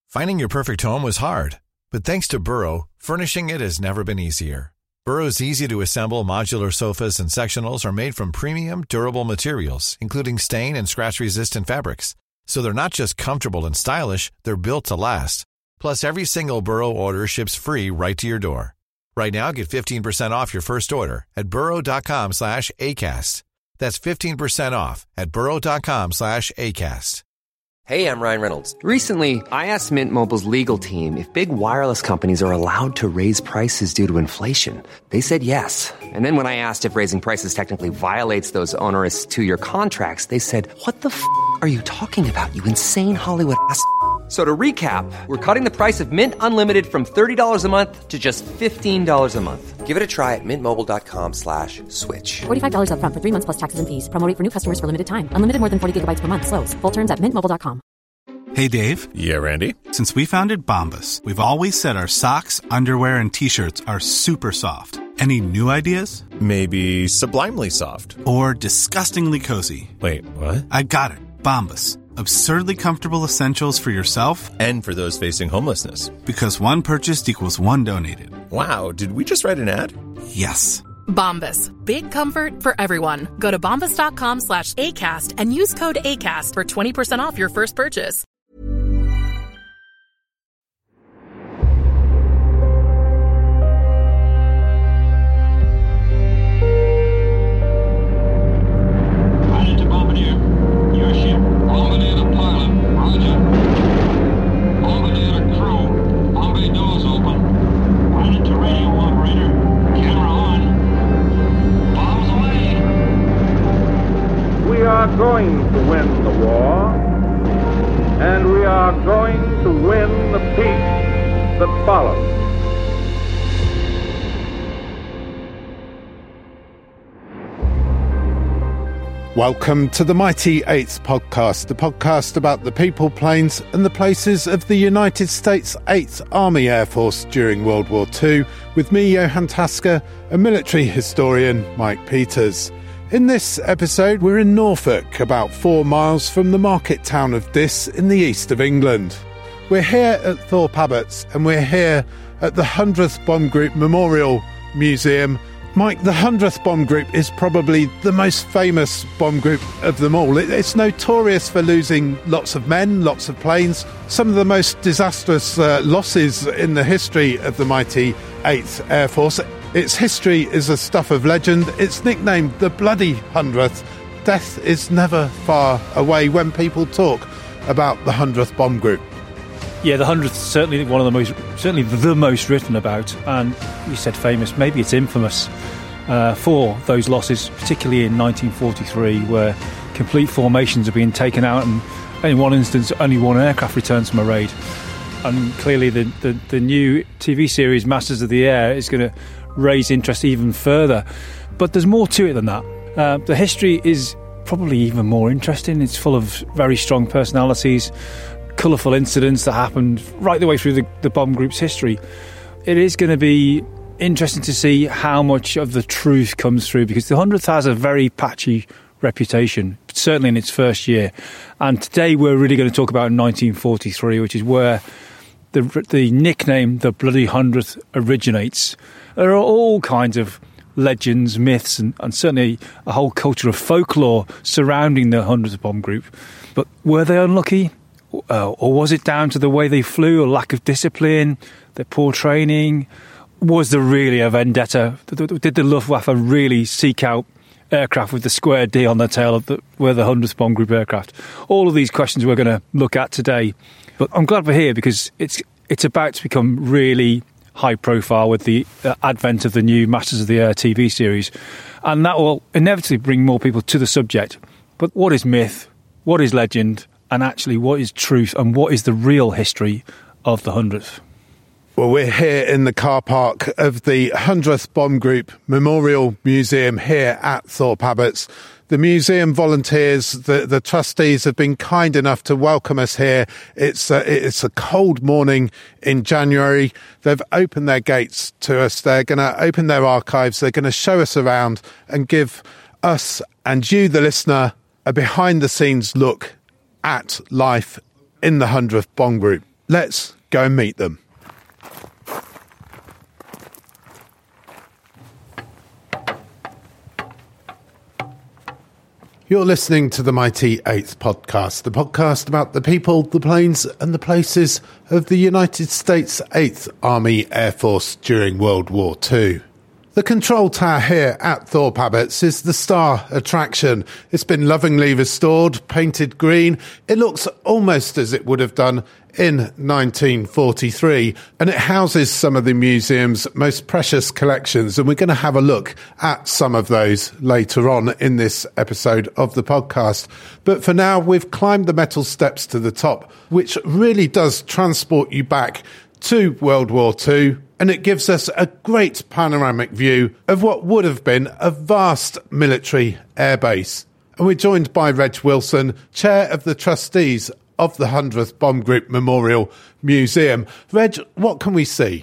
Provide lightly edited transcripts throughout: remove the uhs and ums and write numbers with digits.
Finding your perfect home was hard, but thanks to Burrow, furnishing it has never been easier. Burrow's easy-to-assemble modular sofas and sectionals are made from premium, durable materials, including stain and scratch-resistant fabrics. So they're not just comfortable and stylish, they're built to last. Plus, every single Burrow order ships free right to your door. Right now, get 15% off your first order at burrow.com/ACAST. That's 15% off at burrow.com/ACAST. Hey, I'm Ryan Reynolds. Recently, I asked Mint Mobile's legal team if big wireless companies are allowed to raise prices due to inflation. They said yes. And then when I asked if raising prices technically violates those onerous two-year contracts, they said, "What the f*** are you talking about, you insane Hollywood ass?" So to recap, we're cutting the price of Mint Unlimited from $30 a month to just $15 a month. Give it a try at mintmobile.com/switch. $45 up front for 3 months plus taxes and fees. Promo rate for new customers for limited time. Unlimited more than 40 gigabytes per month. Slows full terms at mintmobile.com. Hey, Dave. Yeah, Randy. Since we founded Bombas, we've always said our socks, underwear, and T-shirts are super soft. Any new ideas? Maybe sublimely soft. Or disgustingly cozy. Wait, what? I got it. Bombas. Absurdly comfortable essentials for yourself and for those facing homelessness. Because one purchased equals one donated. Wow, did we just write an ad? Yes. Bombas. Big comfort for everyone. Go to bombas.com/ACAST and use code ACAST for 20% off your first purchase. We are going to win the war, and we are going to win the peace that follows. Welcome to the Mighty Eights podcast, the podcast about the people, planes and the places of the United States 8th Army Air Force during World War II, with me, Johan Tasker, and military historian Mike Peters. In this episode, we're in Norfolk, about 4 miles from the market town of Diss in the east of England. We're here at Thorpe Abbotts, and we're here at the 100th Bomb Group Memorial Museum. Mike, the 100th Bomb Group is probably the most famous bomb group of them all. It's notorious for losing lots of men, lots of planes, some of the most disastrous losses in the history of the mighty 8th Air Force. Its history is a stuff of legend. It's nicknamed the Bloody 100th. Death is never far away when people talk about the 100th Bomb Group. Yeah, the 100th is certainly the most written about, and you said famous, maybe it's infamous for those losses, particularly in 1943, where complete formations are being taken out, and in one instance, only one aircraft returns from a raid. And clearly the new TV series, Masters of the Air, is going to raise interest even further. But there's more to it than that. The history is probably even more interesting. It's full of very strong personalities, colourful incidents that happened right the way through the bomb group's history. It is going to be interesting to see how much of the truth comes through, because the 100th has a very patchy reputation, certainly in its first year. And today we're really going to talk about 1943, which is where the nickname the Bloody 100th originates. There are all kinds of legends, myths, and certainly a whole culture of folklore surrounding the 100th Bomb Group. But were they unlucky? Or was it down to the way they flew, or lack of discipline, their poor training? Was there really a vendetta? Did the Luftwaffe really seek out aircraft with the square D on their tail were the 100th Bomb Group aircraft? All of these questions we're going to look at today. But I'm glad we're here, because it's about to become really high profile with the advent of the new Masters of the Air TV series, and that will inevitably bring more people to the subject. But what is myth, what is legend, and actually what is truth, and what is the real history of the 100th? Well, we're here in the car park of the 100th Bomb Group Memorial Museum here at Thorpe Abbotts. The museum volunteers, the trustees have been kind enough to welcome us here. It's a cold morning in January. They've opened their gates to us. They're going to open their archives. They're going to show us around and give us and you, the listener, a behind-the-scenes look at life in the 100th Bomb Group. let's go and meet them. You're listening to the Mighty 8th podcast, the podcast about the people, the planes and the places of the United States 8th Army Air Force during World War II. The control tower here at Thorpe Abbotts is the star attraction. It's been lovingly restored, painted green. It looks almost as it would have done in 1943, and it houses some of the museum's most precious collections, and we're going to have a look at some of those later on in this episode of the podcast. But for now, we've climbed the metal steps to the top, which really does transport you back to World War II, and it gives us a great panoramic view of what would have been a vast military airbase. And we're joined by Reg Wilson, Chair of the Trustees of the 100th Bomb Group Memorial Museum. Reg, what can we see?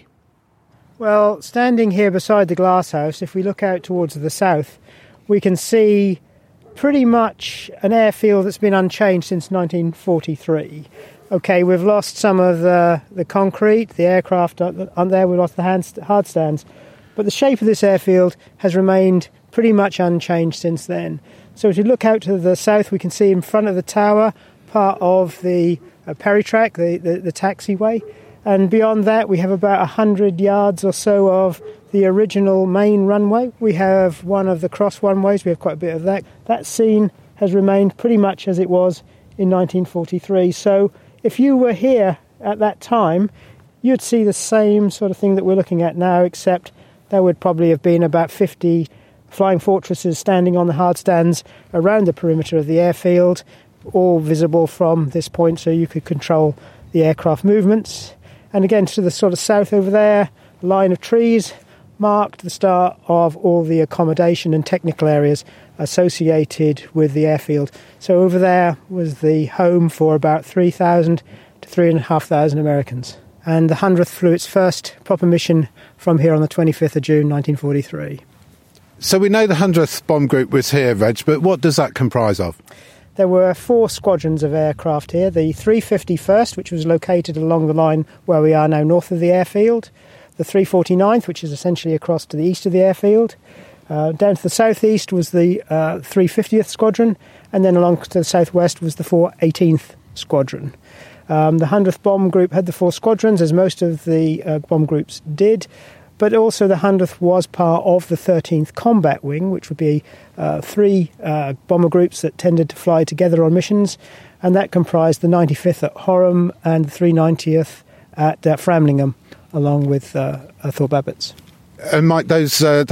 Well, standing here beside the glass house, if we look out towards the south, we can see pretty much an airfield that's been unchanged since 1943. OK, we've lost some of the concrete, the aircraft on there, we've lost the hard stands, but the shape of this airfield has remained pretty much unchanged since then. So if you look out to the south, we can see in front of the tower part of the Peritrack, the taxiway, and beyond that we have about 100 yards or so of the original main runway. We have one of the cross runways, we have quite a bit of that. That scene has remained pretty much as it was in 1943, so if you were here at that time, you'd see the same sort of thing that we're looking at now, except there would probably have been about 50 flying fortresses standing on the hard stands around the perimeter of the airfield, all visible from this point, so you could control the aircraft movements. And again, to the sort of south over there, a line of trees marked the start of all the accommodation and technical areas associated with the airfield. So over there was the home for about 3,000 to 3,500 Americans. And the 100th flew its first proper mission from here on the 25th of June 1943. So we know the 100th Bomb Group was here, Reg, but what does that comprise of? There were 4 squadrons of aircraft here. The 351st, which was located along the line where we are now north of the airfield. The 349th, which is essentially across to the east of the airfield. Down to the southeast was the 350th Squadron, and then along to the southwest was the 418th Squadron. The 100th Bomb Group had the 4 squadrons, as most of the bomb groups did, but also the 100th was part of the 13th Combat Wing, which would be 3 bomber groups that tended to fly together on missions, and that comprised the 95th at Horham and the 390th at Framlingham, along with Thorpe Abbotts. And Mike, those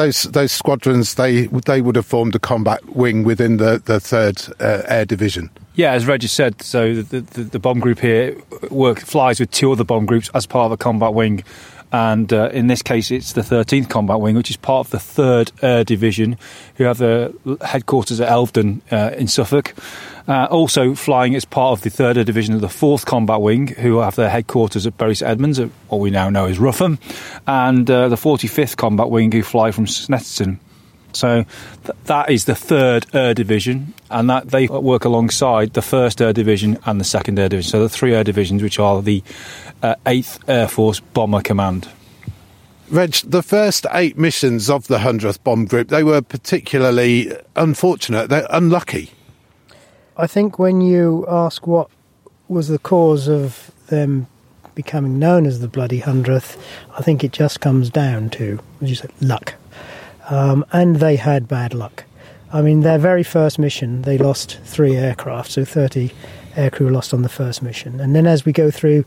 squadrons, they would have formed a combat wing within the 3rd Air Division. Yeah, as Regis said, so the bomb group here flies with 2 other bomb groups as part of a combat wing. And in this case, it's the 13th Combat Wing, which is part of the 3rd Air Division, who have their headquarters at Elvedon in Suffolk. Also flying as part of the 3rd Air Division of the 4th Combat Wing, who have their headquarters at Bury St Edmunds, at what we now know as Rougham, and the 45th Combat Wing, who fly from Snetterton. So that is the 3rd Air Division, and that they work alongside the 1st Air Division and the 2nd Air Division. So the 3 Air Divisions, which are the 8th Air Force Bomber Command. Reg, the first 8 missions of the 100th Bomb Group, they were particularly unfortunate. They're unlucky. I think when you ask what was the cause of them becoming known as the Bloody 100th, I think it just comes down to, as you said, luck. And they had bad luck. I mean, their very first mission, they lost 3 aircraft, so 30 aircrew lost on the first mission. And then as we go through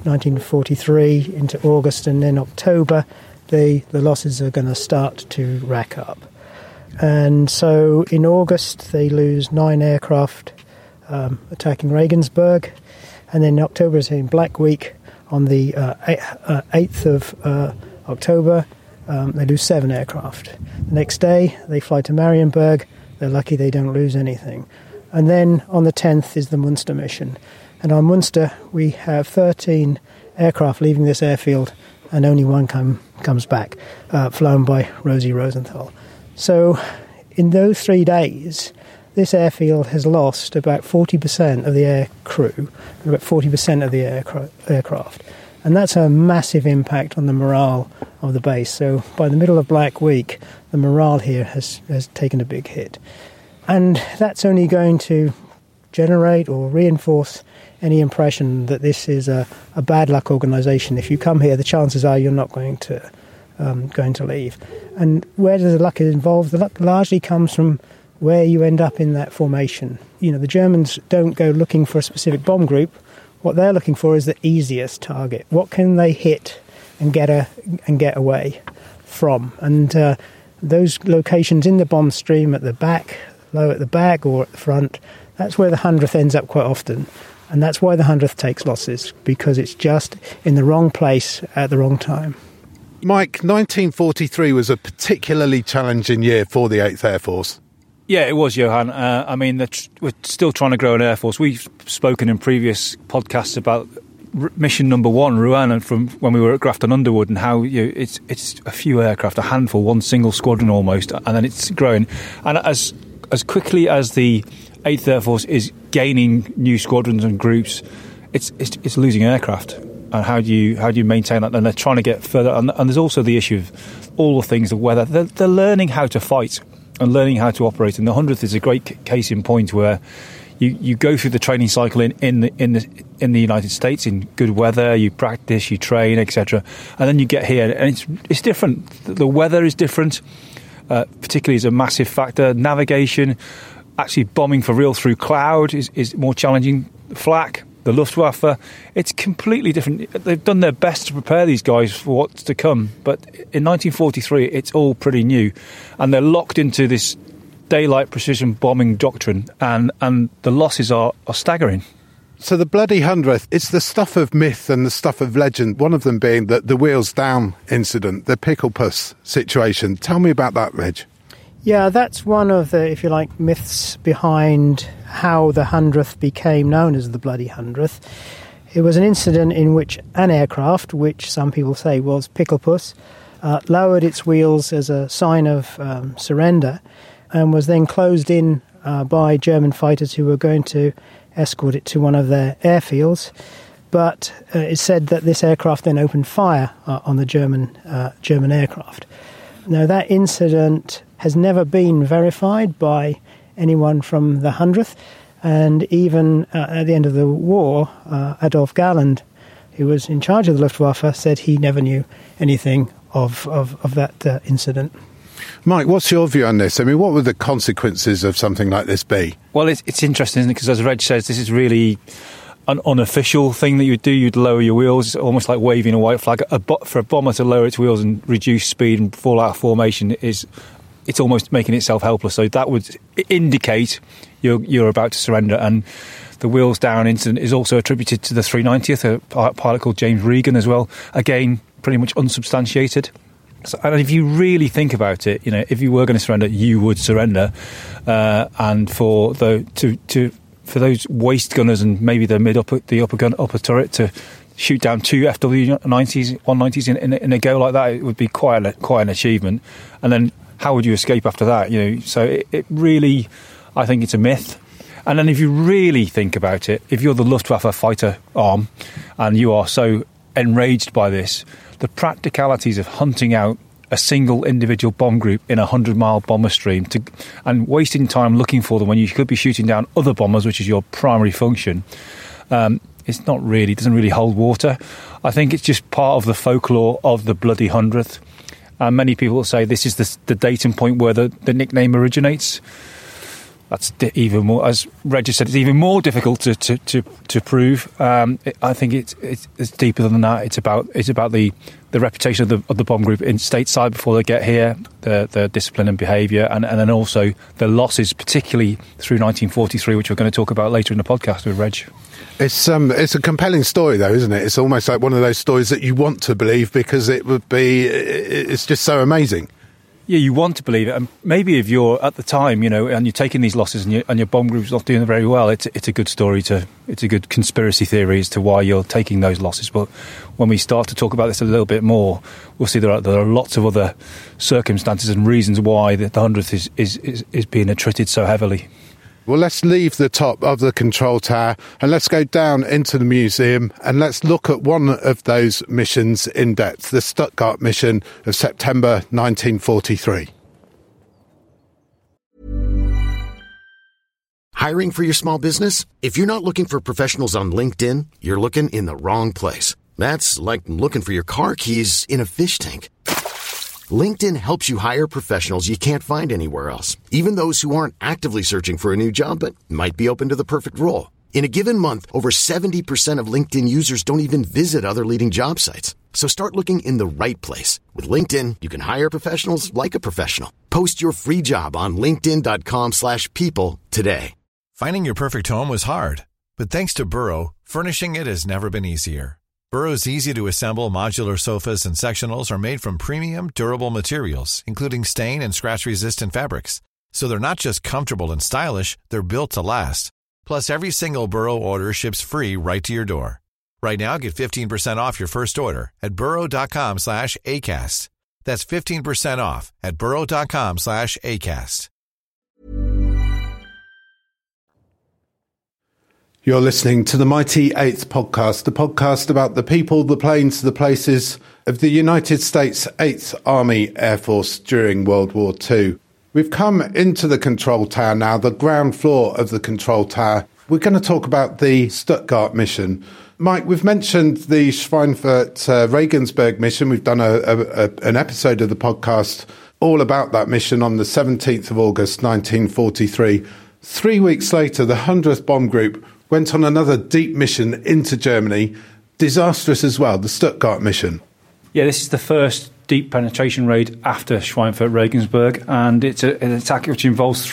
1943 into August and then October, the losses are going to start to rack up. And so in August, they lose 9 aircraft attacking Regensburg. And then in October, is in Black Week, on the 8th of October, they lose 7 aircraft. The next day, they fly to Marienburg. They're lucky they don't lose anything. And then on the 10th is the Munster mission. And on Munster, we have 13 aircraft leaving this airfield, and only one comes back, flown by Rosie Rosenthal. So in those 3 days, this airfield has lost about 40% of the air crew, and about 40% of the aircraft. And that's a massive impact on the morale of the base. So by the middle of Black Week, the morale here has taken a big hit. And that's only going to generate or reinforce any impression that this is a bad luck organisation. If you come here, the chances are you're not going to leave. And where does the luck involve? The luck largely comes from where you end up in that formation. You know, the Germans don't go looking for a specific bomb group. What they're looking for is the easiest target. What can they hit and get away from? And those locations in the bomb stream at the back, low at the back or at the front, that's where the 100th ends up quite often. And that's why the 100th takes losses, because it's just in the wrong place at the wrong time. Mike, 1943 was a particularly challenging year for the 8th Air Force. Yeah, it was, Johan. I mean, we're still trying to grow an Air Force. We've spoken in previous podcasts about mission number 1, Rouen, and from when we were at Grafton Underwood, and how it's a few aircraft, a handful, one single squadron almost, and then it's growing. And as quickly as the 8th Air Force is gaining new squadrons and groups, it's losing aircraft. And how do you maintain that? And they're trying to get further. And there's also the issue of all the things, the weather. They're learning how to fight and learning how to operate. And the 100th is a great case in point where you go through the training cycle in the United States in good weather. You practice, you train, etc. And then you get here, and it's different. The weather is different. Particularly is a massive factor. Navigation, actually bombing for real through cloud is more challenging. Flak, the Luftwaffe, it's completely different. They've done their best to prepare these guys for what's to come, but in 1943 it's all pretty new, and they're locked into this daylight precision bombing doctrine, and the losses are staggering. So the Bloody 100th, it's the stuff of myth and the stuff of legend, one of them being the Wheels Down incident, the Pickle Puss situation. Tell me about that, Reg. Yeah, that's one of the, if you like, myths behind how the 100th became known as the Bloody 100th. It was an incident in which an aircraft, which some people say was Pickle Puss, lowered its wheels as a sign of surrender, and was then closed in by German fighters who were going to escort it to one of their airfields. But it's said that this aircraft then opened fire on the German aircraft. Now, that incident has never been verified by anyone from the 100th, and even at the end of the war, Adolf Galland, who was in charge of the Luftwaffe, said he never knew anything of that incident. Mike, what's your view on this? I mean, what would the consequences of something like this be? Well, it's interesting, isn't it? Because as Reg says, this is really an unofficial thing that you'd do. You'd lower your wheels. It's almost like waving a white flag. For a bomber to lower its wheels and reduce speed and fall out of formation it's almost making itself helpless. So that would indicate you're about to surrender. And the Wheels Down incident is also attributed to the 390th, a pilot called James Regan as well. Again, pretty much unsubstantiated. So, and if you really think about it, if you were going to surrender, you would surrender. And for those waist gunners and maybe the upper turret to shoot down 2 FW90s, 190s in a go like that, it would be quite an achievement. And then how would you escape after that? So it really, I think it's a myth. And then if you really think about it, if you're the Luftwaffe fighter arm and you are so enraged by this, the practicalities of hunting out a single individual bomb group in a 100-mile bomber stream and wasting time looking for them when you could be shooting down other bombers, which is your primary function, doesn't really hold water. I think it's just part of the folklore of the Bloody 100th. Many people say this is the datum point where the nickname originates. That's even more, as Reg said, it's even more difficult to prove. I think it's deeper than that. It's about the reputation of the bomb group in stateside before they get here, the discipline and behaviour, and then also the losses, particularly through 1943, which we're going to talk about later in the podcast with Reg. It's a compelling story, though, isn't it? It's almost like one of those stories that you want to believe because it's just so amazing. Yeah, you want to believe it, and maybe if you're at the time, and you're taking these losses and your bomb group's not doing very well, it's a good story it's a good conspiracy theory as to why you're taking those losses. But when we start to talk about this a little bit more, we'll see there are lots of other circumstances and reasons why the 100th is being attrited so heavily. Well, let's leave the top of the control tower and let's go down into the museum and let's look at one of those missions in depth, the Stuttgart mission of September 1943. Hiring for your small business? If you're not looking for professionals on LinkedIn, you're looking in the wrong place. That's like looking for your car keys in a fish tank. LinkedIn helps you hire professionals you can't find anywhere else, even those who aren't actively searching for a new job but might be open to the perfect role. In a given month, over 70% of LinkedIn users don't even visit other leading job sites. So start looking in the right place. With LinkedIn, you can hire professionals like a professional. Post your free job on linkedin.com/people today. Finding your perfect home was hard, but thanks to Burrow, furnishing it has never been easier. Burrow's easy-to-assemble modular sofas and sectionals are made from premium, durable materials, including stain and scratch-resistant fabrics. So they're not just comfortable and stylish, they're built to last. Plus, every single Burrow order ships free right to your door. Right now, get 15% off your first order at burrow.com/ACAST. That's 15% off at burrow.com/ACAST. You're listening to the Mighty Eighth Podcast, the podcast about the people, the planes, the places of the United States 8th Army Air Force during World War II. We've come into the control tower now, the ground floor of the control tower. We're going to talk about the Stuttgart mission. Mike, we've mentioned the Schweinfurt-Regensburg mission. We've done an episode of the podcast all about that mission on the 17th of August, 1943. 3 weeks later, the 100th Bomb Group went on another deep mission into Germany, disastrous as well, the Stuttgart mission. Yeah, this is the first deep penetration raid after Schweinfurt-Regensburg, and it's an attack which involves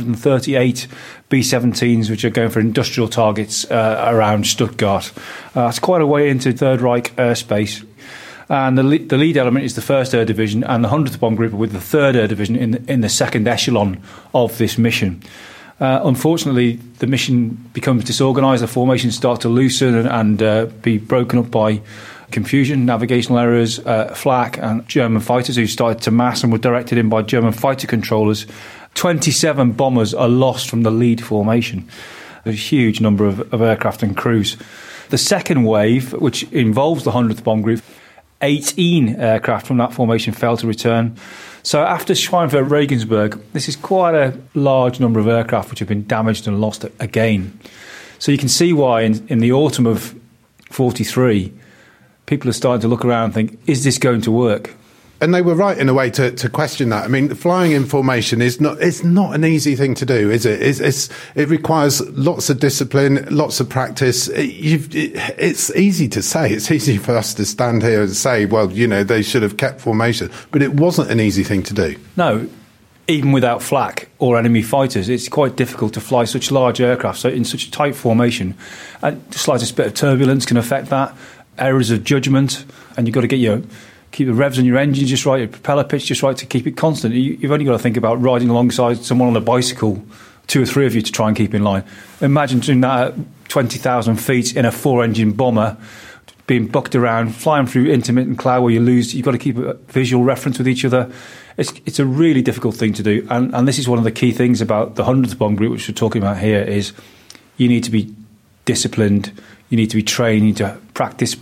338 B-17s, which are going for industrial targets around Stuttgart. It's quite a way into Third Reich airspace. And the lead element is the 1st Air Division, and the 100th Bomb Group are with the 3rd Air Division in the second echelon of this mission. Unfortunately, the mission becomes disorganised, the formations start to loosen and be broken up by confusion, navigational errors, flak, and German fighters who started to mass and were directed in by German fighter controllers. 27 bombers are lost from the lead formation. There's a huge number of aircraft and crews. The second wave, which involves the 100th Bomb Group, 18 aircraft from that formation failed to return. So after Schweinfurt-Regensburg, this is quite a large number of aircraft which have been damaged and lost again. So you can see why in the autumn of 43, people are starting to look around and think, is this going to work? And they were right in a way to question that. I mean, flying in formation is not an easy thing to do, is it? It requires lots of discipline, lots of practice. It's easy to say. It's easy for us to stand here and say, well, you know, they should have kept formation. But it wasn't an easy thing to do. No, even without flak or enemy fighters, it's quite difficult to fly such large aircraft so in such a tight formation. And the slightest bit of turbulence can affect that, errors of judgment, and you've got to get keep the revs on your engine just right, your propeller pitch just right to keep it constant. You've only got to think about riding alongside someone on a bicycle, 2 or 3 of you to try and keep in line. Imagine doing that at 20,000 feet in a 4-engine bomber, being bucked around, flying through intermittent cloud where you've got to keep a visual reference with each other. It's a really difficult thing to do. And this is one of the key things about the 100th Bomb Group, which we're talking about here, is you need to be disciplined, you need to be trained, you need to practice.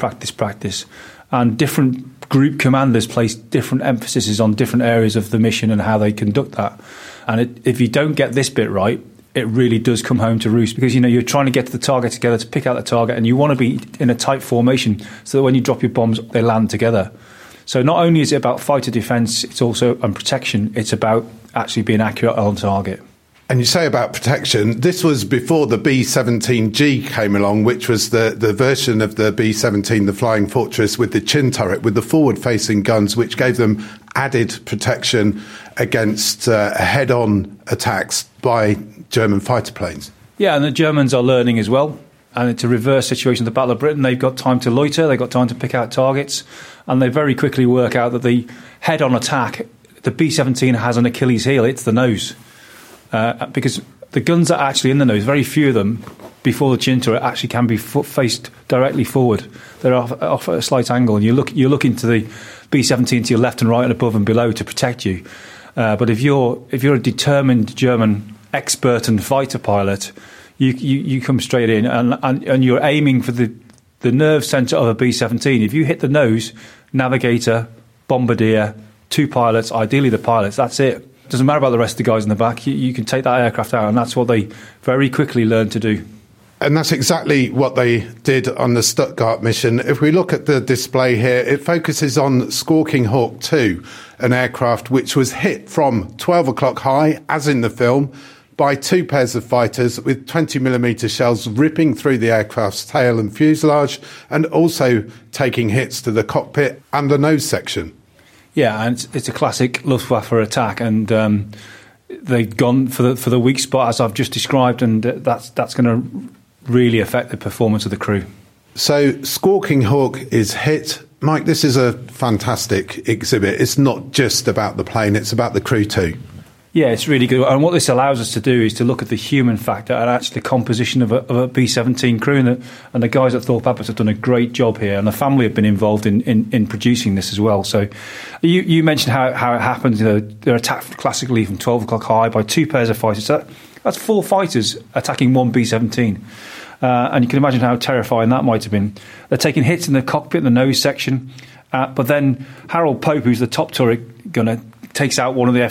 And different group commanders place different emphases on different areas of the mission and how they conduct that. And if you don't get this bit right, it really does come home to roost, because you're trying to get to the target together to pick out the target, and you want to be in a tight formation so that when you drop your bombs, they land together. So not only is it about fighter defence, it's also on protection. It's about actually being accurate on target. And you say about protection, this was before the B-17G came along, which was the version of the B-17, the Flying Fortress, with the chin turret, with the forward-facing guns, which gave them added protection against head-on attacks by German fighter planes. Yeah, and the Germans are learning as well. And it's a reverse situation of the Battle of Britain. They've got time to loiter, they've got time to pick out targets, and they very quickly work out that the head-on attack, the B-17 has an Achilles heel, it's the nose. Because the guns are actually in the nose, very few of them, before the chin turret, actually can be faced directly forward. They're off at a slight angle, and you look into the B-17 to your left and right and above and below to protect you. But if you're a determined German expert and fighter pilot, you come straight in and you're aiming for the nerve centre of a B-17. If you hit the nose, navigator, bombardier, 2 pilots, ideally the pilots, that's it. Doesn't matter about the rest of the guys in the back. You can take that aircraft out, and that's what they very quickly learned to do. And that's exactly what they did on the Stuttgart mission. If we look at the display here, it focuses on Squawking Hawk 2, an aircraft which was hit from 12 o'clock high, as in the film, by 2 pairs of fighters with 20mm shells ripping through the aircraft's tail and fuselage, and also taking hits to the cockpit and the nose section. Yeah, and it's a classic Luftwaffe attack, and they've gone for the weak spot, as I've just described, and that's going to really affect the performance of the crew. So Squawking Hawk is hit. Mike, this is a fantastic exhibit. It's not just about the plane, it's about the crew too. Yeah, it's really good. And what this allows us to do is to look at the human factor and actually the composition of a B-17 crew. And the guys at Thorpe Abbotts have done a great job here. And the family have been involved in producing this as well. So you mentioned how it happens. They're attacked classically from 12 o'clock high by 2 pairs of fighters. So that's 4 fighters attacking 1 B-17. And you can imagine how terrifying that might have been. They're taking hits in the cockpit, the nose section. But then Harold Pope, who's the top turret gunner, takes out one of the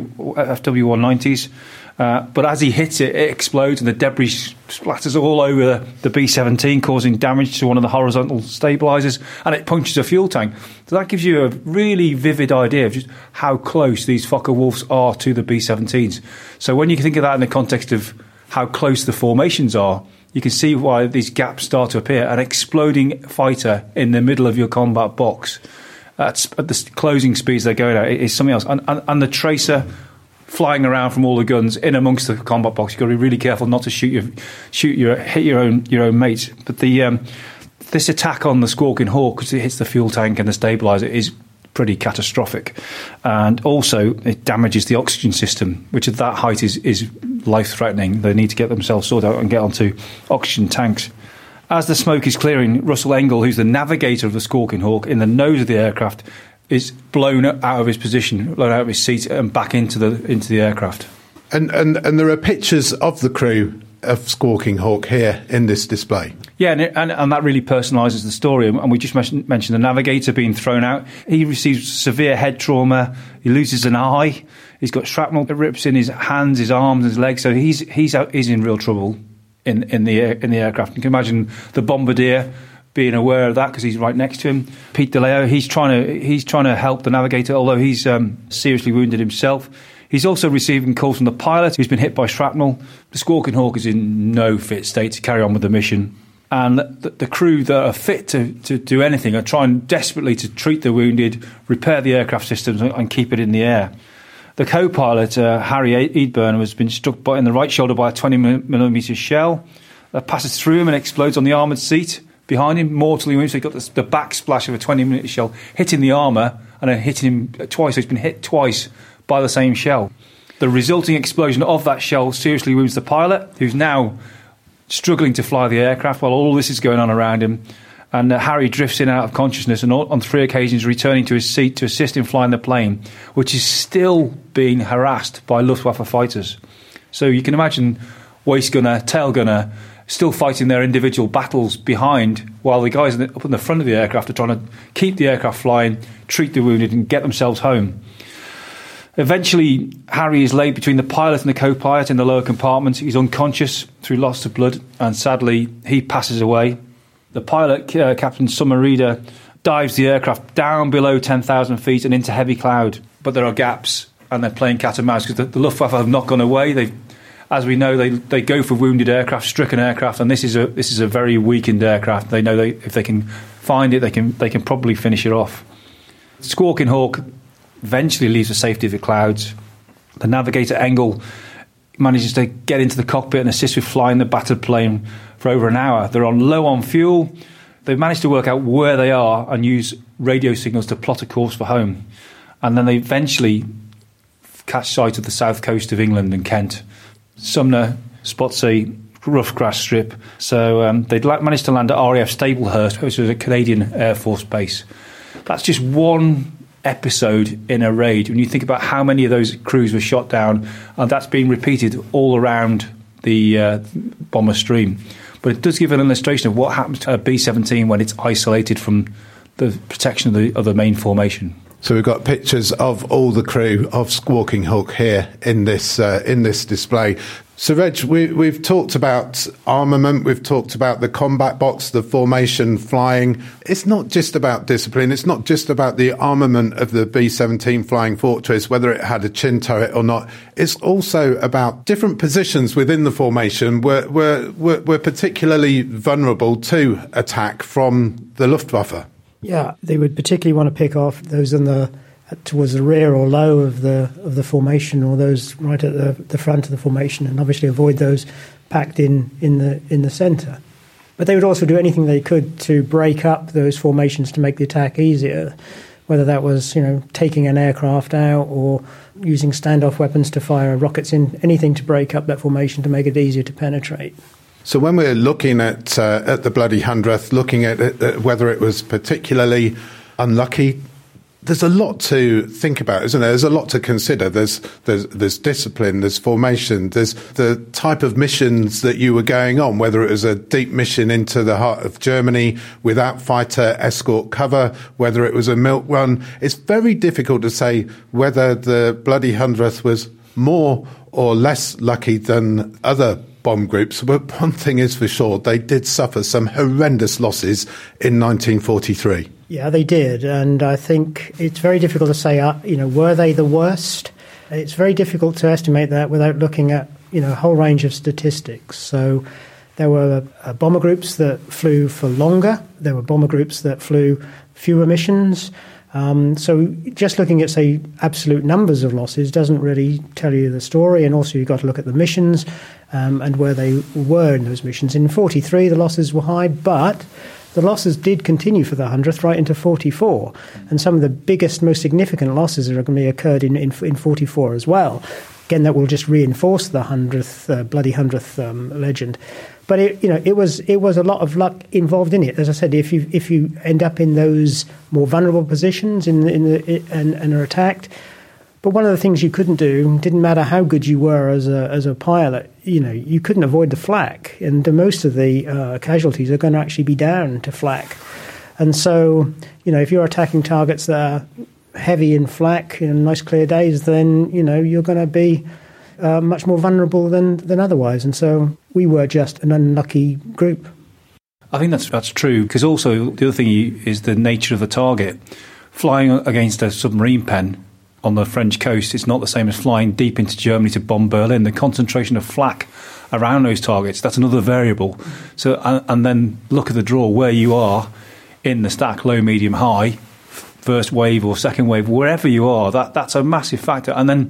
FW-190s. But as he hits it, it explodes and the debris splatters all over the B-17, causing damage to one of the horizontal stabilisers, and it punctures a fuel tank. So that gives you a really vivid idea of just how close these Focke-Wulfs are to the B-17s. So when you think of that in the context of how close the formations are, you can see why these gaps start to appear. An exploding fighter in the middle of your combat box at the closing speeds they're going at is something else. And the tracer flying around from all the guns in amongst the combat box. You've got to be really careful not to hit your own mates. But this attack on the Squawking Hawk, because it hits the fuel tank and the stabiliser, is pretty catastrophic. And also it damages the oxygen system, which at that height is life-threatening. They need to get themselves sorted out and get onto oxygen tanks. As the smoke is clearing, Russell Engel, who's the navigator of the Squawking Hawk, in the nose of the aircraft, is blown out of his position, blown out of his seat, and back into the aircraft. And there are pictures of the crew of Squawking Hawk here in this display. Yeah, and that really personalises the story. And we just mentioned the navigator being thrown out. He receives severe head trauma. He loses an eye. He's got shrapnel that rips in his hands, his arms, his legs. So he's in real trouble in the aircraft. You can imagine the bombardier being aware of that because he's right next to him. Pete DeLeo, he's trying to help the navigator, although he's seriously wounded himself. He's also receiving calls from the pilot who's been hit by shrapnel. The Squawking Hawk is in no fit state to carry on with the mission. And the crew that are fit to do anything are trying desperately to treat the wounded, repair the aircraft systems and keep it in the air. The co-pilot, Harry Eadburn, has been struck in the right shoulder by a 20mm shell that passes through him and explodes on the armoured seat behind him, mortally wounded. So you've got the backsplash of a 20mm shell hitting the armour and then hitting him twice. So he's been hit twice by the same shell. The resulting explosion of that shell seriously wounds the pilot, who's now struggling to fly the aircraft while all this is going on around him. And Harry drifts in and out of consciousness and on 3 occasions returning to his seat to assist in flying the plane, which is still being harassed by Luftwaffe fighters. So you can imagine waist gunner, tail gunner, still fighting their individual battles behind, while the guys up in the front of the aircraft are trying to keep the aircraft flying, treat the wounded and get themselves home. Eventually, Harry is laid between the pilot and the co-pilot in the lower compartment. He's unconscious through loss of blood, and sadly, he passes away. The pilot, Captain Summerreeder, dives the aircraft down below 10,000 feet and into heavy cloud. But there are gaps, and they're playing cat and mouse because the Luftwaffe have not gone away. As we know, they go for wounded aircraft, stricken aircraft, and this is a very weakened aircraft. They know if they can find it, they can probably finish it off. Squawking Hawk eventually leaves the safety of the clouds. The navigator Engel manages to get into the cockpit and assist with flying the battered plane for over an hour. They're low on fuel. They've managed to work out where they are and use radio signals to plot a course for home. And then they eventually catch sight of the south coast of England and Kent. Sumner, Spotsy, rough grass strip. So they'd managed to land at RAF Staplehurst, which was a Canadian Air Force base. That's just one episode in a raid. When you think about how many of those crews were shot down, and that's been repeated all around the bomber stream. But it does give an illustration of what happens to a B-17 when it's isolated from the protection of the main formation. So we've got pictures of all the crew of Squawking Hawk here in this display. So, Reg, we've talked about armament, we've talked about the combat box, the formation flying. It's not just about discipline, it's not just about the armament of the B-17 Flying Fortress, whether it had a chin turret or not. It's also about different positions within the formation were particularly vulnerable to attack from the Luftwaffe. Yeah, they would particularly want to pick off those towards the rear or low of the formation, or those right at the front of the formation, and obviously avoid those packed in the centre. But they would also do anything they could to break up those formations to make the attack easier, whether that was taking an aircraft out or using standoff weapons to fire rockets in, anything to break up that formation to make it easier to penetrate. So when we're looking at the Bloody Hundredth, looking at whether it was particularly unlucky, there's a lot to think about, isn't there? There's a lot to consider. There's discipline, there's formation, there's the type of missions that you were going on, whether it was a deep mission into the heart of Germany without fighter escort cover, whether it was a milk run. It's very difficult to say whether the Bloody Hundredth was more or less lucky than other bomb groups. But one thing is for sure, they did suffer some horrendous losses in 1943. Yeah, they did, and I think it's very difficult to say, were they the worst? It's very difficult to estimate that without looking at, a whole range of statistics. So there were bomber groups that flew for longer. There were bomber groups that flew fewer missions. So just looking at, say, absolute numbers of losses doesn't really tell you the story, and also you've got to look at the missions and where they were in those missions. In 43, the losses were high, but the losses did continue for the 100th right into 44, and some of the biggest, most significant losses are going to be occurred in 44 as well. Again, that will just reinforce the 100th, bloody 100th legend. But it was a lot of luck involved in it. As I said, if you end up in those more vulnerable positions and are attacked. But one of the things you couldn't do, didn't matter how good you were as a pilot, you couldn't avoid the flak, and most of the casualties are going to actually be down to flak. And so, if you're attacking targets that are heavy in flak in nice clear days, then you're going to be much more vulnerable than otherwise. And so we were just an unlucky group. I think that's true, because also the other thing is the nature of the target. Flying against a submarine pen on the French coast, it's not the same as flying deep into Germany to bomb Berlin. The concentration of flak around those targets, that's another variable. So, and then look at the draw, where you are in the stack, low, medium, high, first wave or second wave, wherever you are, that's a massive factor. And then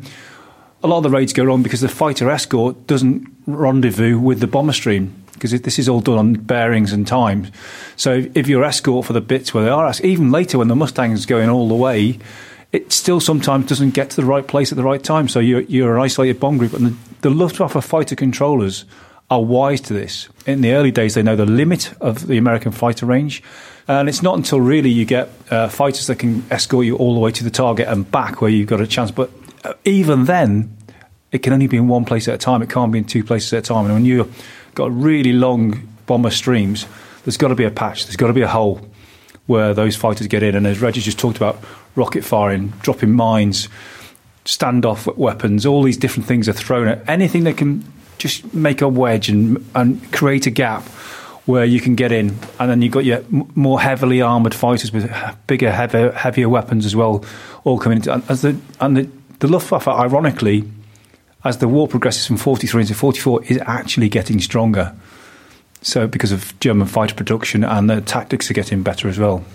a lot of the raids go wrong because the fighter escort doesn't rendezvous with the bomber stream, because this is all done on bearings and time. So if your escort for the bits where they are, even later when the Mustang's going all the way, it still sometimes doesn't get to the right place at the right time. So you're an isolated bomb group. And the Luftwaffe fighter controllers are wise to this. In the early days, they know the limit of the American fighter range. And it's not until really you get fighters that can escort you all the way to the target and back where you've got a chance. But even then, it can only be in one place at a time. It can't be in two places at a time. And when you've got really long bomber streams, there's got to be a patch. There's got to be a hole where those fighters get in. And as Reggie just talked about, rocket firing, dropping mines, standoff weapons, all these different things are thrown at anything that can just make a wedge and create a gap where you can get in. And then you've got your more heavily armoured fighters with bigger, heavier weapons as well, all coming into. And the Luftwaffe, ironically, as the war progresses from 43 into 44, is actually getting stronger. So because of German fighter production, and the tactics are getting better as well.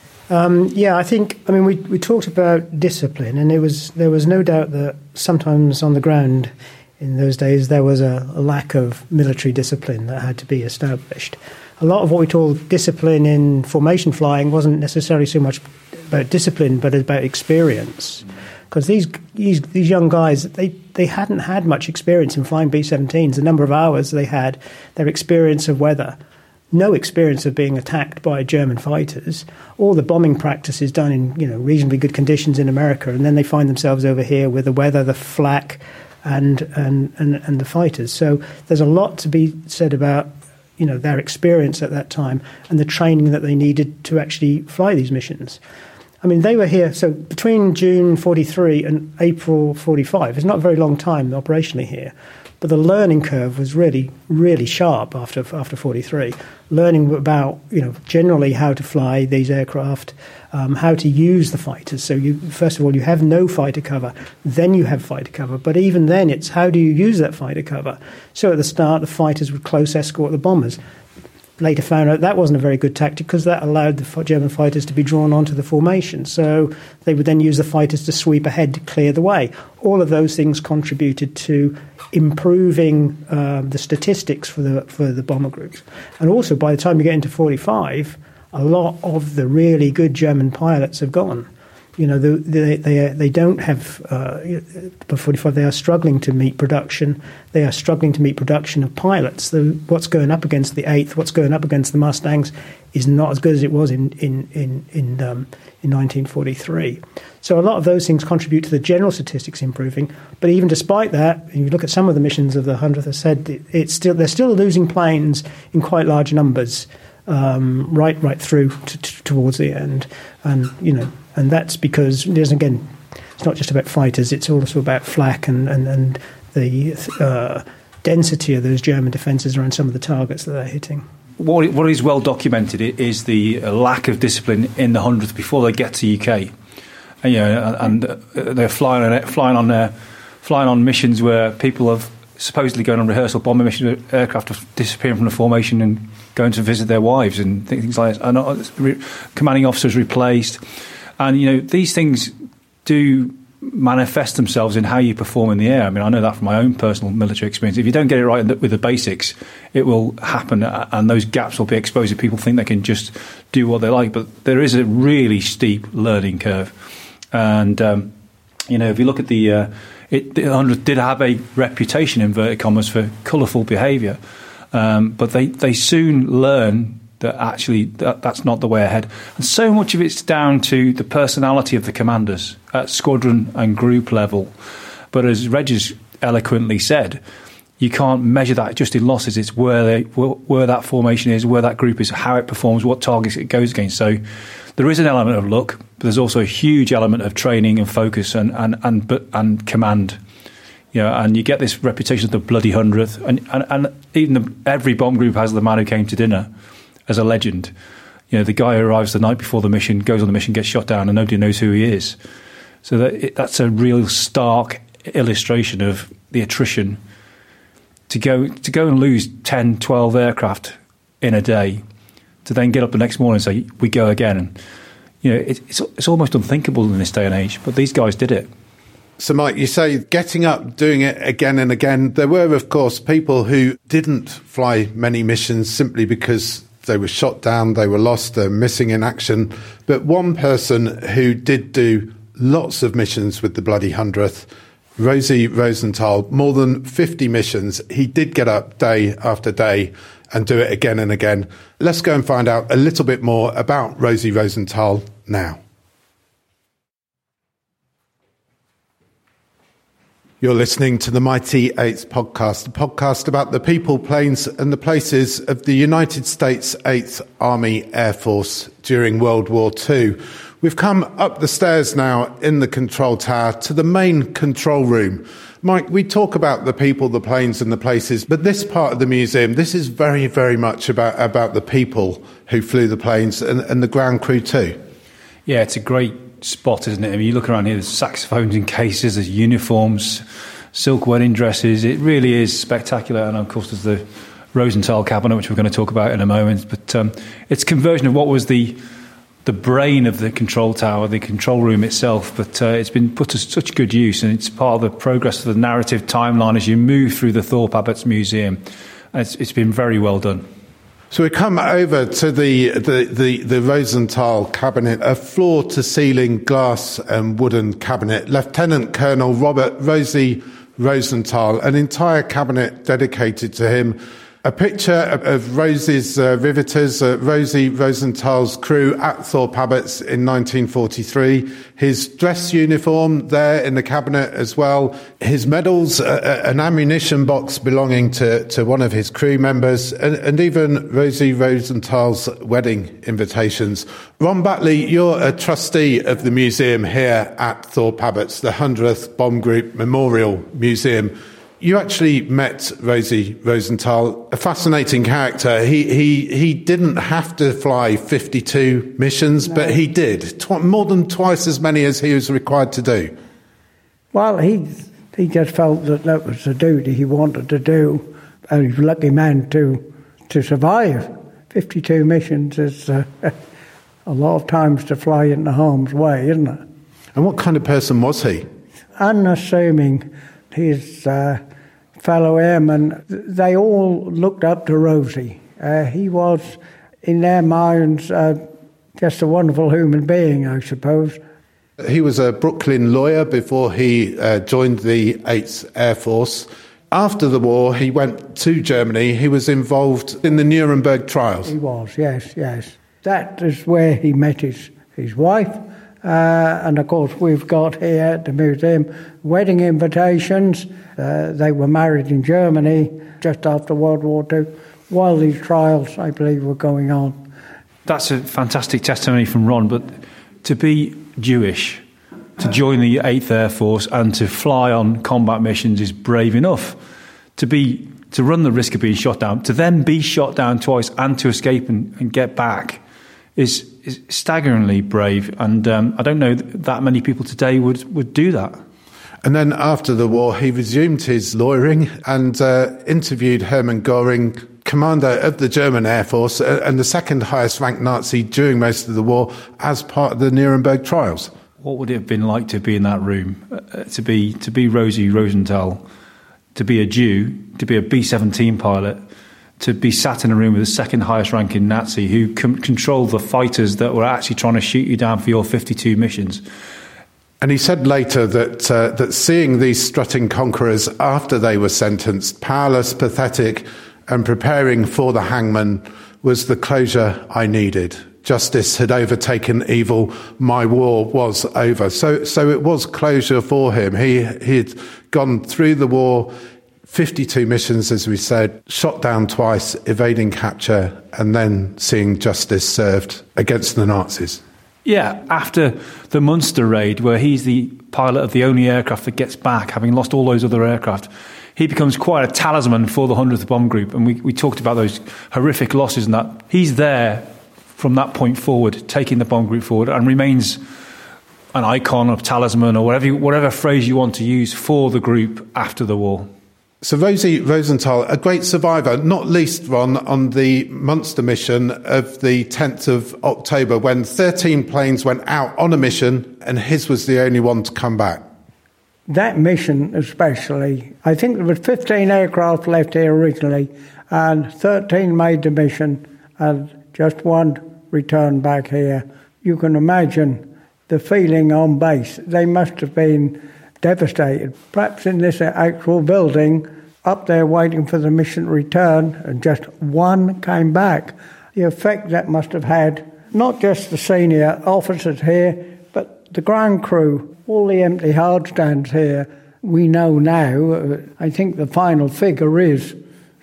We talked about discipline, and there was no doubt that sometimes on the ground in those days there was a lack of military discipline that had to be established. A lot of what we call discipline in formation flying wasn't necessarily so much about discipline, but about experience. Because these young guys, they hadn't had much experience in flying B-17s. The number of hours they had, their experience of weather, no experience of being attacked by German fighters. All the bombing practice is done in reasonably good conditions in America, and then they find themselves over here with the weather, the flak, and the fighters. So there's a lot to be said about their experience at that time and the training that they needed to actually fly these missions. I mean, they were here, so between June 43 and April 45, it's not a very long time operationally here, but the learning curve was really, really sharp after 43. Learning about, generally how to fly these aircraft, how to use the fighters. So first of all, you have no fighter cover, then you have fighter cover. But even then, it's how do you use that fighter cover? So at the start, the fighters would close escort the bombers. Later found out that wasn't a very good tactic because that allowed the German fighters to be drawn onto the formation. So they would then use the fighters to sweep ahead to clear the way. All of those things contributed to improving the statistics for the bomber groups. And also, by the time you get into 45, a lot of the really good German pilots have gone. They don't have, by 45, they are struggling to meet production. They are struggling to meet production of pilots. What's going up against the 8th, what's going up against the Mustangs is not as good as it was in 1943. So a lot of those things contribute to the general statistics improving. But even despite that, if you look at some of the missions of the 100th, I said they're still losing planes in quite large numbers right through towards the end, and that's because again, it's not just about fighters; it's also about flak and the density of those German defences around some of the targets that they're hitting. What is well documented is the lack of discipline in the 100th before they get to UK, and they're flying on missions where people have supposedly going on rehearsal bombing missions, aircraft are disappearing from the formation and going to visit their wives and things like that. And commanding officers replaced. And, these things do manifest themselves in how you perform in the air. I mean, I know that from my own personal military experience. If you don't get it right with the basics, it will happen and those gaps will be exposed if people think they can just do what they like. But there is a really steep learning curve. And, if you look at the 100th did have a reputation, inverted commas, for colourful behaviour. But they soon learn that actually that's not the way ahead. And so much of it's down to the personality of the commanders at squadron and group level. But as Regis eloquently said, you can't measure that just in losses. It's where that formation is, where that group is, how it performs, what targets it goes against. So there is an element of luck, but there's also a huge element of training and focus and command. And you get this reputation of the bloody 100th, and even every bomb group has the man who came to dinner as a legend. The guy who arrives the night before the mission, goes on the mission, gets shot down, and nobody knows who he is. So that's a real stark illustration of the attrition. To go and lose 10, 12 aircraft in a day, to then get up the next morning and say, we go again. And, it's almost unthinkable in this day and age, but these guys did it. So, Mike, you say getting up, doing it again and again. There were, of course, people who didn't fly many missions simply because they were shot down, they were lost, they're missing in action. But one person who did do lots of missions with the bloody 100th, Rosie Rosenthal, more than 50 missions. He did get up day after day and do it again and again. Let's go and find out a little bit more about Rosie Rosenthal now. You're listening to the Mighty 8th podcast, a podcast about the people, planes and the places of the United States 8th Army Air Force during World War II. We've come up the stairs now in the control tower to the main control room. Mike, we talk about the people, the planes and the places, but this part of the museum, this is very, very much about the people who flew the planes and the ground crew too. Yeah, it's a great spot, isn't it? I mean, you look around here, there's saxophones in cases, there's uniforms, silk wedding dresses. It really is spectacular. And of course, there's the Rosenthal cabinet, which we're going to talk about in a moment. But it's conversion of what was the brain of the control tower, the control room itself. But it's been put to such good use, and it's part of the progress of the narrative timeline as you move through the Thorpe Abbotts Museum. And it's been very well done. So we come over to the Rosenthal cabinet, a floor-to-ceiling glass and wooden cabinet. Lieutenant Colonel Robert Rosie Rosenthal, an entire cabinet dedicated to him. A picture of Rosie's riveters, Rosie Rosenthal's crew at Thorpe Abbotts in 1943. His dress uniform there in the cabinet as well. His medals, an ammunition box belonging to one of his crew members, and even Rosie Rosenthal's wedding invitations. Ron Batley, you're a trustee of the museum here at Thorpe Abbotts, the 100th Bomb Group Memorial Museum. You actually met Rosie Rosenthal, a fascinating character. He didn't have to fly 52 missions, no. But he did, more than twice as many as he was required to do. Well, he just felt that was the duty he wanted to do. And he was a lucky man to survive. 52 missions is a lot of times to fly into harm's way, isn't it? And what kind of person was he? Unassuming. His fellow airmen, they all looked up to Rosie. He was, in their minds, just a wonderful human being, I suppose. He was a Brooklyn lawyer before he joined the 8th Air Force. After the war, he went to Germany. He was involved in the Nuremberg trials. He was, yes. That is where he met his wife. And of course, we've got here at the museum wedding invitations. They were married in Germany just after World War II, while these trials, I believe, were going on. That's a fantastic testimony from Ron, but to be Jewish, to join the 8th Air Force and to fly on combat missions is brave enough. To run the risk of being shot down, to then be shot down twice and to escape and get back is staggeringly brave, and I don't know that many people today would do that. And then after the war, he resumed his lawyering and interviewed Hermann Göring, commander of the German Air Force and the second highest ranked Nazi during most of the war, as part of the Nuremberg trials. What would it have been like to be in that room, to be Rosie Rosenthal, to be a Jew, to be a B-17 pilot, to be sat in a room with the second highest ranking Nazi who controlled the fighters that were actually trying to shoot you down for your 52 missions. And he said later that seeing these strutting conquerors after they were sentenced, powerless, pathetic, and preparing for the hangman, was the closure I needed. Justice had overtaken evil. My war was over. So it was closure for him. He had gone through the war, 52 missions, as we said, shot down twice, evading capture, and then seeing justice served against the Nazis. Yeah, after the Munster raid, where he's the pilot of the only aircraft that gets back, having lost all those other aircraft, he becomes quite a talisman for the 100th Bomb Group. And we talked about those horrific losses and that. He's there from that point forward, taking the bomb group forward, and remains an icon or talisman or whatever phrase you want to use for the group after the war. So Rosie Rosenthal, a great survivor, not least, Ron, on the Munster mission of the 10th of October, when 13 planes went out on a mission and his was the only one to come back. That mission especially, I think there was 15 aircraft left here originally, and 13 made the mission, and just one returned back here. You can imagine the feeling on base. They must have been devastated. Perhaps in this actual building, up there waiting for the mission to return, and just one came back. The effect that must have had, not just the senior officers here, but the ground crew, all the empty hard stands here. We know now, I think the final figure is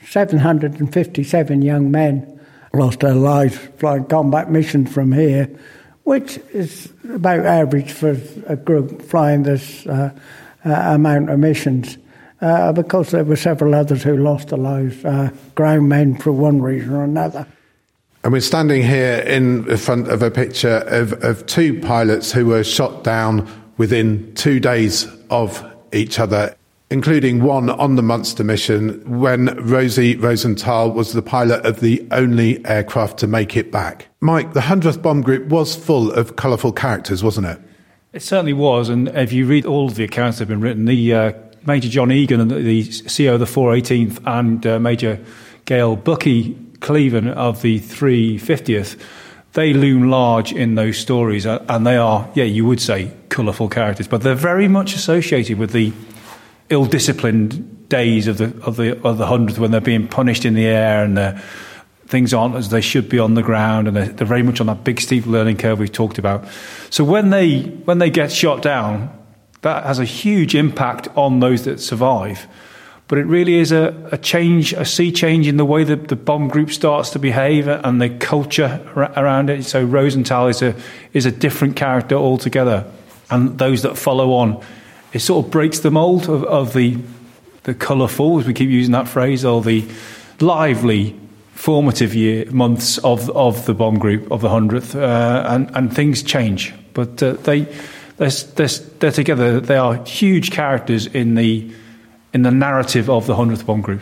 757 young men lost their lives flying combat missions from here, which is about average for a group flying this amount of missions. Because there were several others who lost their lives, ground men for one reason or another. And we're standing here in front of a picture of two pilots who were shot down within 2 days of each other, including one on the Munster mission when Rosie Rosenthal was the pilot of the only aircraft to make it back. Mike, the 100th Bomb Group was full of colourful characters, wasn't it? It certainly was, and if you read all of the accounts that have been written, the Major John Egan, the CO of the 418th, and Major Gail Bucky Cleven of the 350th, they loom large in those stories, and they are, you would say, colourful characters, but they're very much associated with the ill-disciplined days of the 100th when they're being punished in the air and things aren't as they should be on the ground, and they're very much on that big steep learning curve we've talked about. So when they get shot down, that has a huge impact on those that survive. But it really is a sea change in the way that the bomb group starts to behave and the culture around it. So Rosenthal is a different character altogether. And those that follow on, it sort of breaks the mould of the colourful, as we keep using that phrase, or the lively, formative months of the bomb group, of the 100th, and things change. But they're together. They are huge characters in the narrative of the 100th Bomb Group.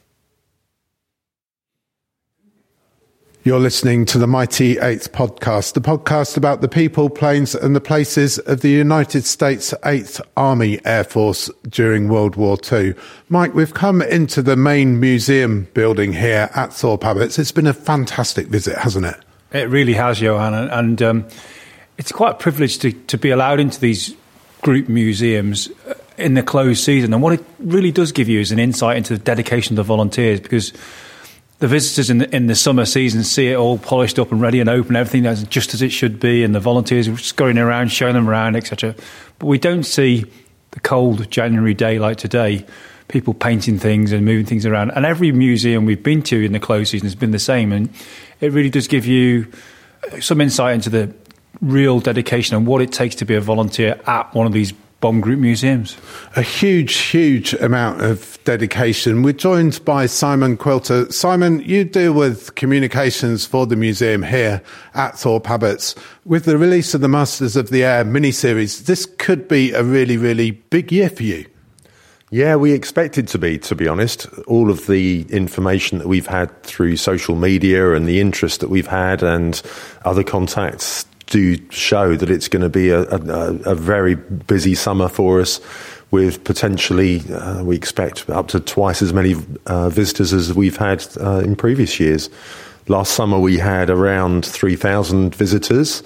You're listening to the Mighty Eighth podcast, the podcast about the people, planes and the places of the United States 8th Army Air Force during World War II. Mike, we've come into the main museum building here at Thorpe Abbotts. It's been a fantastic visit, hasn't it? It really has, Johan, and it's quite a privilege to be allowed into these group museums in the closed season. And what it really does give you is an insight into the dedication of the volunteers, because the visitors in the summer season see it all polished up and ready and open, everything that's just as it should be, and the volunteers are scurrying around, showing them around, etc. But we don't see the cold January day like today, people painting things and moving things around. And every museum we've been to in the closed season has been the same, and it really does give you some insight into the real dedication and what it takes to be a volunteer at one of these bomb group museums. A huge amount of dedication. We're joined by Simon Quilter. Simon, you deal with communications for the museum here at Thorpe Abbotts. With the release of the Masters of the Air mini-series, this could be a really big year for you. Yeah, we expect it to be honest. All of the information that we've had through social media and the interest that we've had and other contacts do show that it's going to be a very busy summer for us, with potentially, we expect, up to twice as many visitors as we've had in previous years. Last summer we had around 3,000 visitors,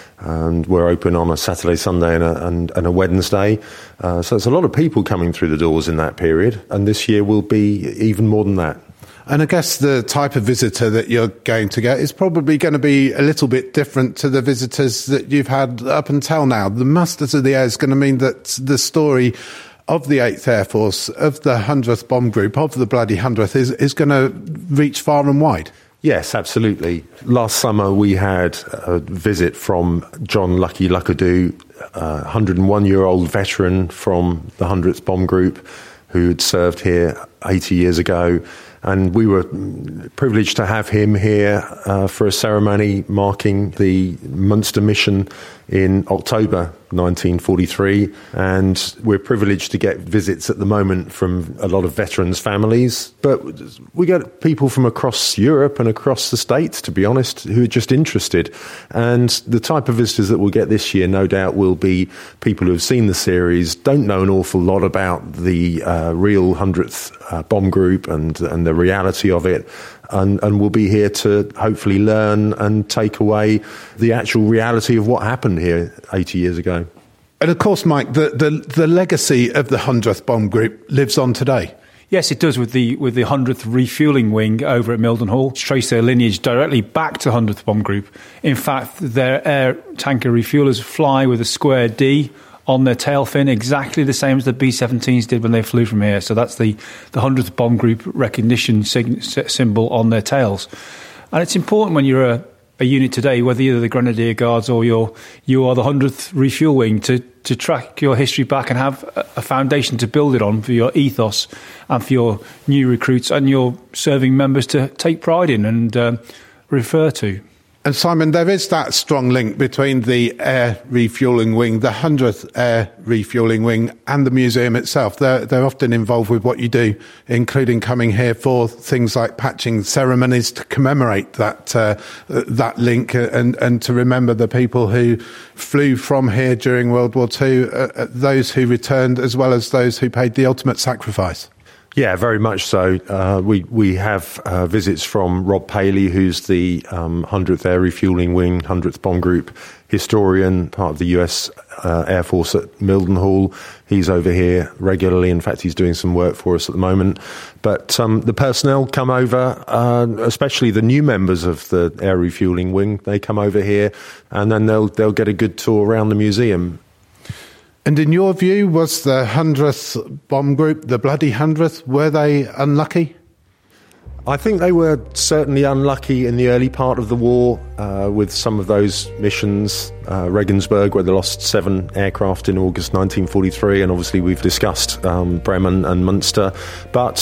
and we're open on a Saturday, Sunday and a Wednesday. So there's a lot of people coming through the doors in that period, and this year will be even more than that. And I guess the type of visitor that you're going to get is probably going to be a little bit different to the visitors that you've had up until now. The Masters of the Air is going to mean that the story of the 8th Air Force, of the 100th Bomb Group, of the bloody 100th, is going to reach far and wide. Yes, absolutely. Last summer we had a visit from John Lucky Luckadoo, a 101-year-old veteran from the 100th Bomb Group who had served here 80 years ago. And we were privileged to have him here for a ceremony marking the Munster mission in October 1943. And we're privileged to get visits at the moment from a lot of veterans' families. But we get people from across Europe and across the States, to be honest, who are just interested. And the type of visitors that we'll get this year, no doubt, will be people who have seen the series, don't know an awful lot about the real 100th Bomb Group and the reality of it, and will be here to hopefully learn and take away the actual reality of what happened here 80 years ago. And of course, Mike, the legacy of the 100th Bomb Group lives on today. Yes, it does, with the 100th Refuelling Wing over at Mildenhall. Trace their lineage directly back to the 100th Bomb Group. In fact, their air tanker refuelers fly with a square D on their tail fin, exactly the same as the B-17s did when they flew from here. So that's the 100th Bomb Group recognition symbol on their tails. And it's important when you're a unit today, whether you're the Grenadier Guards or you are the 100th Refuel Wing, to track your history back and have a foundation to build it on for your ethos and for your new recruits and your serving members to take pride in and refer to. And Simon, there is that strong link between the Air Refuelling Wing, the 100th Air Refuelling Wing, and the museum itself. They're often involved with what you do, including coming here for things like patching ceremonies to commemorate that link and to remember the people who flew from here during World War II, those who returned, as well as those who paid the ultimate sacrifice. Yeah, very much so. We have visits from Rob Paley, who's the 100th Air Refuelling Wing, 100th Bomb Group historian, part of the US Air Force at Mildenhall. He's over here regularly. In fact, he's doing some work for us at the moment. But the personnel come over, especially the new members of the Air Refuelling Wing. They come over here, and then they'll get a good tour around the museum. And in your view, was the 100th bomb group, the bloody 100th, were they unlucky? I think they were certainly unlucky in the early part of the war with some of those missions. Regensburg, where they lost 7 aircraft in August 1943, and obviously we've discussed Bremen and Munster. But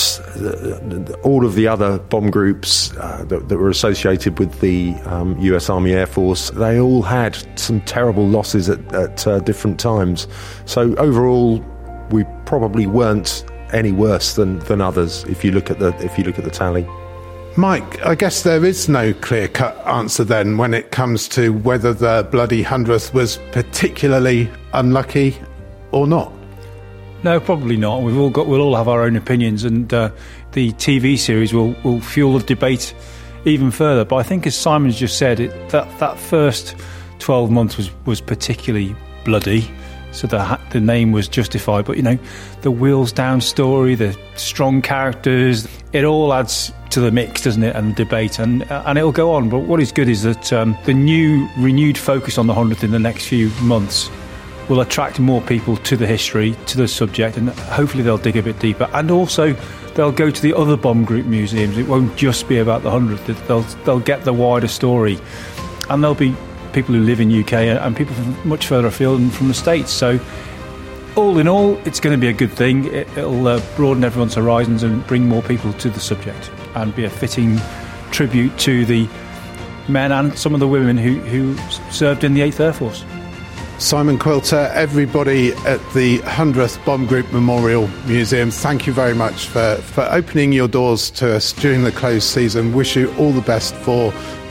all of the other bomb groups that were associated with the US Army Air Force, they all had some terrible losses at different times. So overall, we probably weren't any worse than others if you look at the tally. Mike, I guess there is no clear-cut answer then when it comes to whether the bloody 100th was particularly unlucky or not. No, probably not. We'll all have our own opinions, and the TV series will fuel the debate even further. But I think, as Simon's just said, that first 12 months was particularly bloody. So the name was justified. But, the wheels down story, the strong characters, it all adds to the mix, doesn't it, and the debate. And it'll go on. But what is good is that the renewed focus on the 100th in the next few months will attract more people to the history, to the subject, and hopefully they'll dig a bit deeper. And also, they'll go to the other bomb group museums. It won't just be about the 100th. They'll get the wider story. And there'll be people who live in UK and people from much further afield and from the States. So all in all, it's going to be a good thing. It'll broaden everyone's horizons and bring more people to the subject and be a fitting tribute to the men and some of the women who served in the 8th Air Force. Simon Quilter, everybody at the 100th Bomb Group Memorial Museum, thank you very much for opening your doors to us during the closed season. Wish you all the best for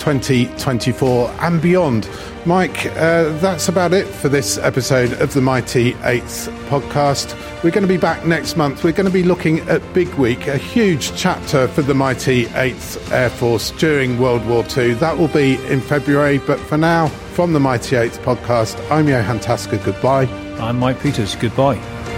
2024 and beyond. Mike, that's about it for this episode of the Mighty 8th podcast. We're going to be back next month. We're going to be looking at Big Week, a huge chapter for the Mighty 8th Air Force during World War II. That will be in February, but for now, from the Mighty 8th podcast, I'm Johan Tasker. Goodbye. I'm Mike Peters. Goodbye.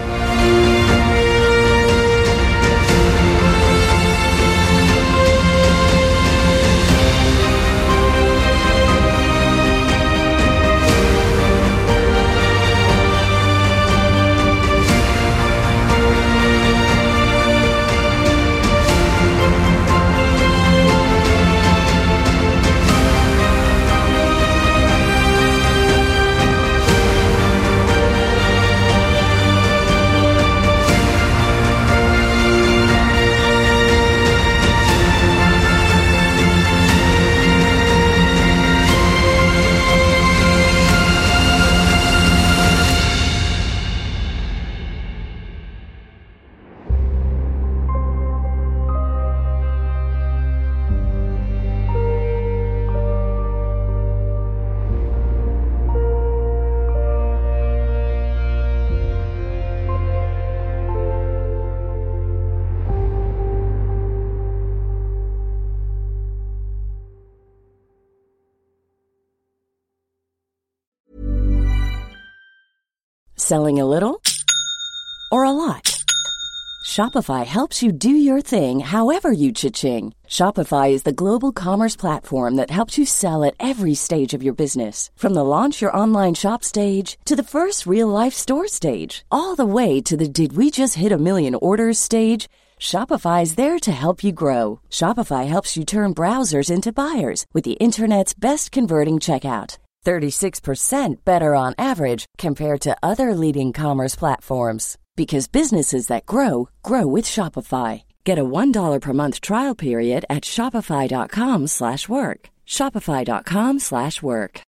Selling a little or a lot? Shopify helps you do your thing however you cha-ching. Shopify is the global commerce platform that helps you sell at every stage of your business. From the launch your online shop stage to the first real-life store stage, all the way to the did we just hit a million orders stage. Shopify's there to help you grow. Shopify helps you turn browsers into buyers with the internet's best converting checkout. 36% better on average compared to other leading commerce platforms. Because businesses that grow, grow with Shopify. Get a $1 per month trial period at shopify.com/work. Shopify.com/work.